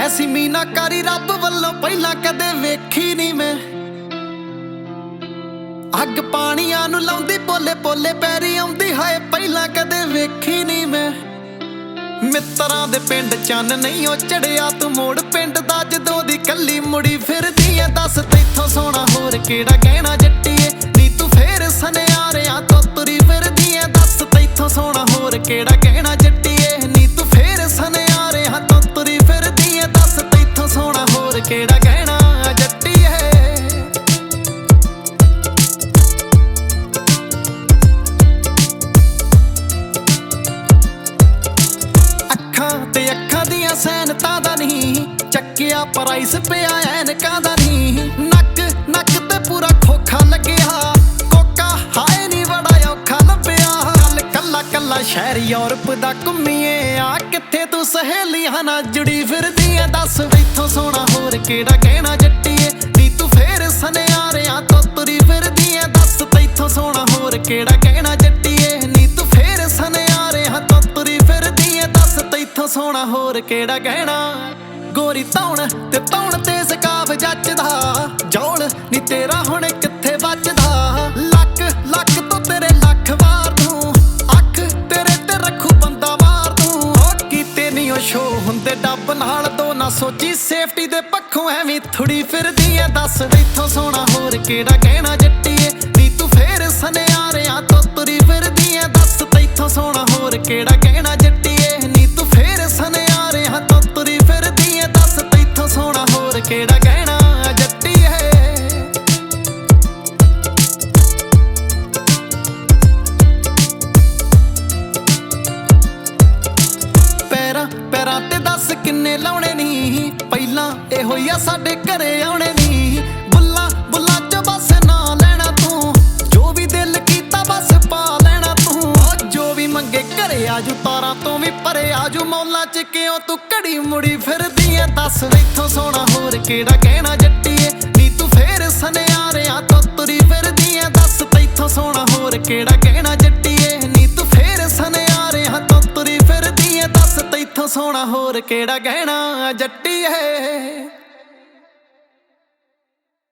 ਐਸੀ ਮੀਨਾਕਾਰੀ ਰੱਬ ਵੱਲੋਂ ਪਹਿਲਾਂ ਕਦੇ ਵੇਖੀ ਨਹੀਂ ਮੈਂ। ਅੱਗ ਪਾਣੀਆਂ ਨੂੰ ਲਾਉਂਦੀ ਪੋਲੇ ਪੋਲੇ ਪੈਰੀ ਆਉਂਦੀ ਹਾਏ ਪਹਿਲਾਂ ਕਦੇ ਵੇਖੀ ਨਹੀਂ ਮੈਂ। ਮਿੱਤਰਾਂ ਦੇ ਪਿੰਡ ਚੰਨ ਨਹੀਂ ਉਹ ਚੜਿਆ ਤੂੰ ਮੋੜ ਪਿੰਡ ਦਾ ਜਦੋਂ ਦੀ ਕੱਲੀ ਮੁੜੀ ਫਿਰਦੀ ਐ। ਦੱਸ ਤੈਥੋਂ ਸੋਹਣਾ ਹੋਰ ਕਿਹੜਾ ਗਹਿਣਾ ਜੱਟੀਏ ਨੀ ਤੂੰ ਫੇਰ ਸੁਨਿਆਰਿਆਂ ਤੋਂ ਤੁਰੀ ਫਿਰਦੀ ਐ। ਦੱਸ ਤੈਥੋਂ ਸੋਹਣਾ ਹੋਰ ਕਿਹੜਾ ਗਹਿਣਾ ਜੱਟੀਏ ਨੀ ਤੂੰ ਫੇਰ ਸੁਨਿਆਰਿਆਂ ਤੋਂ ਤੁਰੀ ਫਿਰਦੀ ਐ। ਦੱਸ ਤੈਥੋਂ ਸੋਹਣਾ ਹੋਰ ਕਿਹੜਾ ਗਹਿਣਾ ਜੱਟੀਏ। ਤੇ ਅੱਖਾਂ ਦੀਆਂ ਸੈਨਤਾਂ ਦਾ ਨਹੀਂ ਚੱਕਿਆ ਪ੍ਰਾਈਸ ਪਿਆ ਐਨਕਾਂ ਦਾ ਨਹੀਂ। ਨੱਕ ਤੇ ਪੂਰਾ ਖੋਖਾ ਲੱਗਿਆ ਕੋਕਾ ਹਾਏ ਨੀ ਬੜਾ ਔਖਾ ਲੱਭਿਆ। ਕੱਲਾ ਕੱਲਾ ਸ਼ਹਿਰ ਯੂਰਪ ਦਾ ਘੁੰਮੀਏ ਆ ਕਿੱਥੇ ਤੂੰ ਸਹੇਲੀਆਂ ਨਾਲ ਜੁੜੀ ਫਿਰਦੀ ਐ। ਦੱਸ ਇੱਥੋਂ ਸੋਹਣਾ ਹੋਰ ਕਿਹੜਾ ਗਹਿਣਾ ਜੱਟੀਏ ਨੀ ਤੂੰ ਫੇਰ ਸੁਨਿਆਰਿਆਂ ਤੋਂ ਤੁਰੀ ਫਿਰਦੀ ਐ। ਦੱਸ ਤੈਥੋਂ ਸੋਹਣਾ ਹੋਰ ਕਿਹੜਾ ਗਹਿਣਾ ਜੱਟੀਏ ਨੀ ਤੂੰ ਫੇਰ ਸੁਨਿਆਰਿਆਂ ਤੋਂ ਤੁਰੀ ਫਿਰਦੀ ਐ। ਦੱਸ ਤੈਥੋਂ ਸੋਹਣਾ ਹੋਰ ਕਿਹੜਾ ਗਹਿਣਾ। ਗੋਰੀ ਧੌਣ ਤੇ ਸਕਾਫ ਜੱਚਦਾ ਜੌਲ ਨੀ ਤੇਰਾ ਹੁਣ ਕਿੱਥੇ ਬਚਦਾ। ਲੱਕ ਤੋਂ ਤੇਰੇ ਲੱਖ ਵਾਰ ਤੂੰ ਅੱਖ ਤੇਰੇ ਤੇ ਰੱਖੂ ਬੰਦਾ ਮਾਰ ਤੂੰ। ਉਹ ਕੀਤੇ ਨੀ ਉਹ ਸ਼ੋ ਹੁੰਦੇ ਡੱਬ ਨਾਲ ਦੋ ਨਾ ਸੋਚੀ ਸੇਫਟੀ ਦੇ ਪੱਖੋਂ ਐਵੇਂ ਥੁੜੀ ਫਿਰਦੀ ਐ। ਦੱਸ ਇੱਥੋਂ ਸੋਹਣਾ ਹੋਰ ਕਿਹੜਾ ਗਹਿਣਾ ਜੱਟੀਏ ਨੀ ਤੂੰ ਫੇਰ ਸੁਨਿਆਰਿਆਂ ਤੋਂ ਤੁਰੀ ਫਿਰਦੀ ਐ। ਦੱਸ ਤੈਥੋਂ ਸੋਹਣਾ ਹੋਰ ਕਿਹੜਾ ਗਹਿਣਾ ਜੱਟੀਏ ਨੀ ਤੂੰ ਫੇਰ ਸੁਨਿਆਰਿਆਂ ਤੋਂ ਤੁਰੀ ਫਿਰਦੀ ਐ। ਦੱਸ ਤੈਥੋਂ ਸੋਹਣਾ ਹੋਰ ਕਿਹੜਾ ਗਹਿਣਾ ਜੱਟੀਏ। ਪੈਰਾਂ ਤੇ ਦੱਸ ਕਿੰਨੇ ਲਾਉਣੇ ਨੀ ਪਹਿਲਾਂ ਇਹੋ ਹੀ ਆ ਸਾਡੇ ਘਰੇ ਆਉਣੇ ਨੀ। ਬੁੱਲਾਂ ਚ ਬਸ ਨਾ ਲੈਣਾ ਤੂੰ ਜੋ ਵੀ ਦਿਲ ਕੀਤਾ ਬਸ ਪਾ ਲੈਣਾ ਤੂੰ। ਜੋ ਵੀ ਮੰਗੇ ਘਰੇ ਆਜੂ ਤਾਰਾਂ ਤੋਂ ਵੀ ਪਰੇ ਆਜੂ ਮੌਲਾਂ ਚ ਕਿਉਂ ਤੂੰ ਘੜੀ ਮੁੜੀ ਫਿਰਦੀ ਐ। ਦੱਸ ਇੱਥੋਂ ਸੋਹਣਾ ਹੋਰ ਕਿਹੜਾ ਗਹਿਣਾ ਜੱਟੀਏ ਨੀ ਤੂੰ ਫੇਰ ਸੁਨਿਆਰਿਆਂ ਤੋਂ ਤੁਰੀ ਫਿਰਦੀ ਐ। ਦੱਸ ਤੈਥੋਂ ਸੋਹਣਾ ਹੋਰ ਕਿਹੜਾ ਗਹਿਣਾ ਜੱਟੀਏ ਨੀ ਤੂੰ ਫੇਰ ਸੁਨਿਆਰਿਆਂ ਤੋਂ ਤੁਰੀ ਫਿਰਦੀ ਐ। ਦੱਸ ਤੈਥੋਂ ਸੋਹਣਾ ਹੋਰ ਕਿਹੜਾ ਗਹਿਣਾ ਜੱਟੀਏ।